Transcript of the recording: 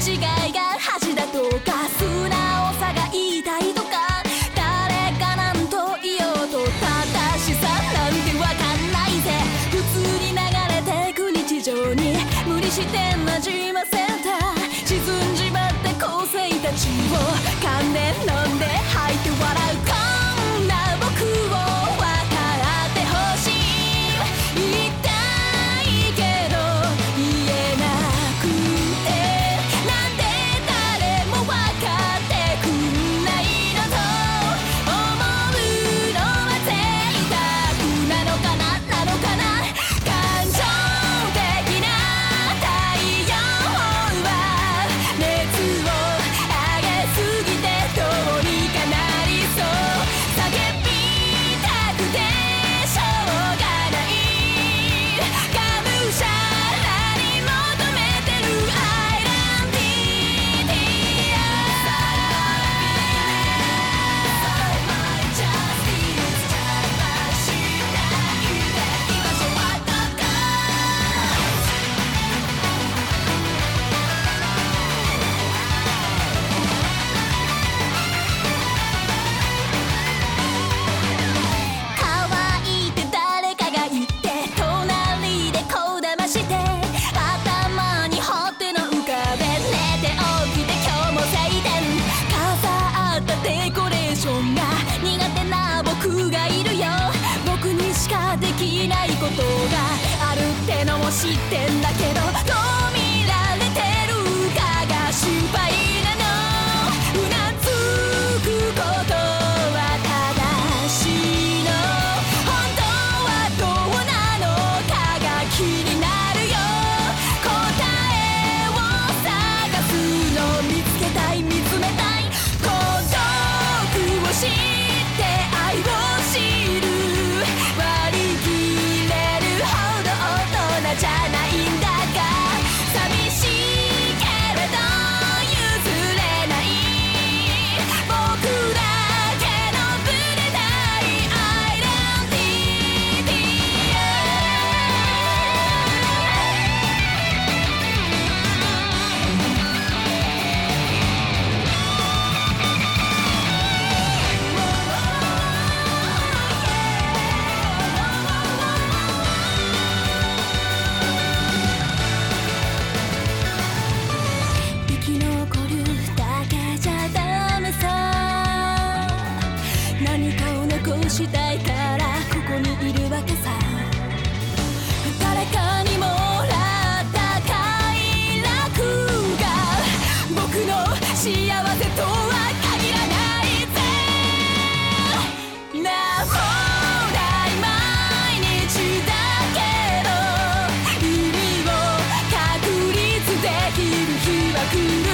違いが恥だとか素直さが言いたいとか誰が何と言おうと正しさなんてわかんないぜ普通に流れてく日常に無理してなじませた沈んじまった後世たちを噛んで飲んで吐いて笑うこんな僕を分かってほしい言いたいけど言えなくてなんで誰も分かってくんないのと思うのは贅沢なのかな感情的な太陽は熱を上げすぎてどうにかなりそう叫びたくてしょうがないがむしゃらに求めてるアイデンティティ可愛いって誰かが言って隣でこだまして頭にほっての浮かべ寝て起きて今日も晴天飾ったデコレーションが苦手な僕がいるよ僕にしかできないことがあるってのも知ってんだけどどう見られてるかが心配なのうなずくことは正しいの本当はどうなのかが気になるよ答えを探すの見つけたい見つめたい孤独を知って愛を知る割り切れるほど大人じゃないんだが寂しいけれど譲れない僕だけのぶれないアイデンティティ生き残るだけじゃダメさ何かを残したいからここにいるわけさ誰かにもらった快楽が僕の幸せとは限らないぜなほない毎日だけど意味を確立できる日は来る